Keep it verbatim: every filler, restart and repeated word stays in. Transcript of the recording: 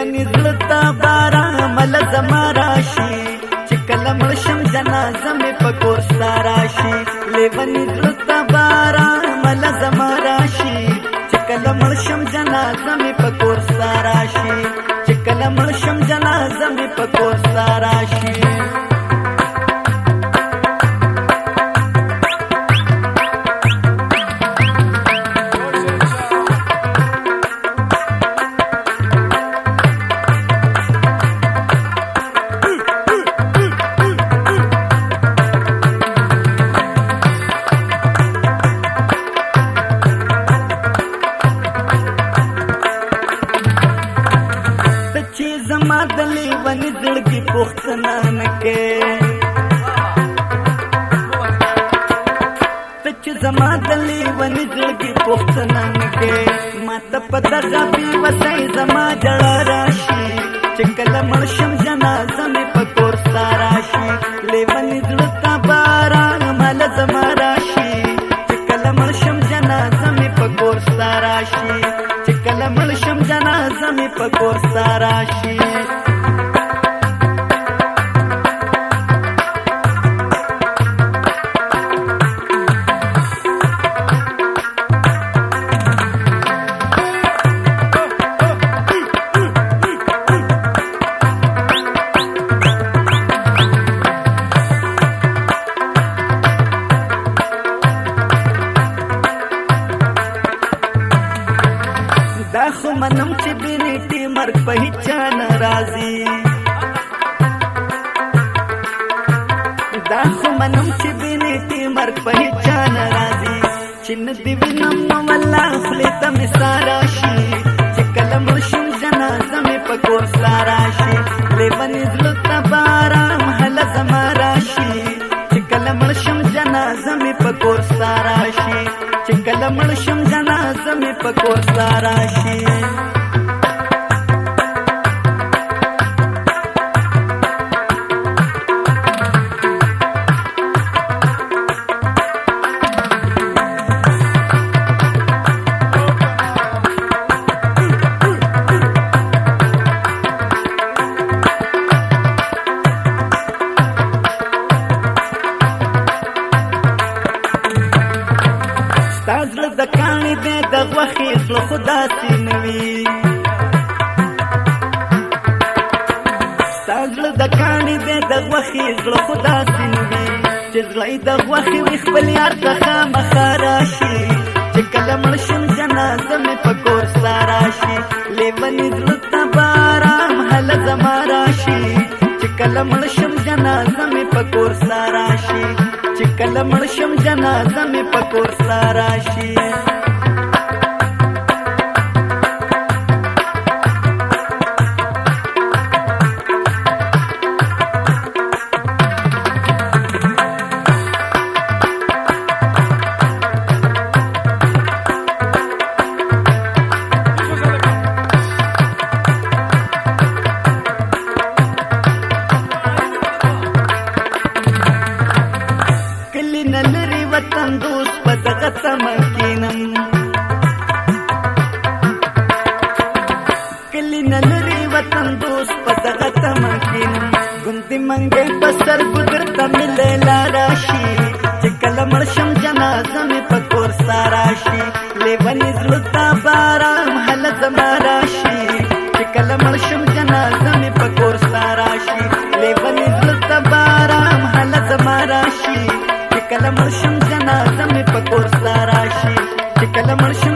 لیونی زلتا بارا مل زماراشی چکل ملشم جنازه می پکور ساراشی لیونی زلتا بارا مل زماراشی چکل ملشم جنازه می پکور ساراشی چکل ملشم جنازه می پکور ساراشی زما دلی ونی زړګي پوښتنه نه کې ته چې زما دلی ونی زړګي پوښتنه نه کې ما ته په دغه بې وسۍ زما جړه راشي چې کله مړ شم جنازه مې په کور ستا راشي لیوني زړه ته باران مل زما راشي چې کله مړ شم جنازه مې په کور ستا راشي چې کله مړ شم جنازه مې په کور ستا راشي دا خو منم چې بینېټي مرګ په هیچا نه راځي دا خو منم چې بینېټي مرګ په هیچا نه راځي چې نه دې وینم نو والله خولې ته مې سا راشي چې کله مړ شم جنازه مې په کور ستا راشي لیوني زړه ته باران هله زما راشي چې کله مړ شم جنازه مې په کور ستا راشي چې کله مړ شم جنازه مې په کور ستا راشي ستا زړه د کاڼي دی د غوښې زړه خو داسې نه وي ستا زړه د کاڼي دی د غوښې زړه خو داسې نه وي چې زړه یې د غوښې وي خپل یار ته خامخا راشي چې کله مړ شم جنازه مې په کور ستا راشي لیوني زړه ته بارام هله زما راشي چې کله مړ شم جنازه مې په کور ستا راشي چې کله مړ شم جنازه مې په کور ستا راشي نلری وطن دوست په دغه تمه کینم کلی نلری وطن دوست په دغه تمه کینم ګوندې منګې په سترګو درته مې لیلا راشي چې کله مړ شم جنازه مې په کور ستا راشي لیوني زړه ته باران هله زما راشي چې کله مړ شم جنازه مې په کور ستا راشي لیوني زړه ته باران هله زما راشي کله مړ شم جنازه مې په کور ستا راشي چې کله مړ شم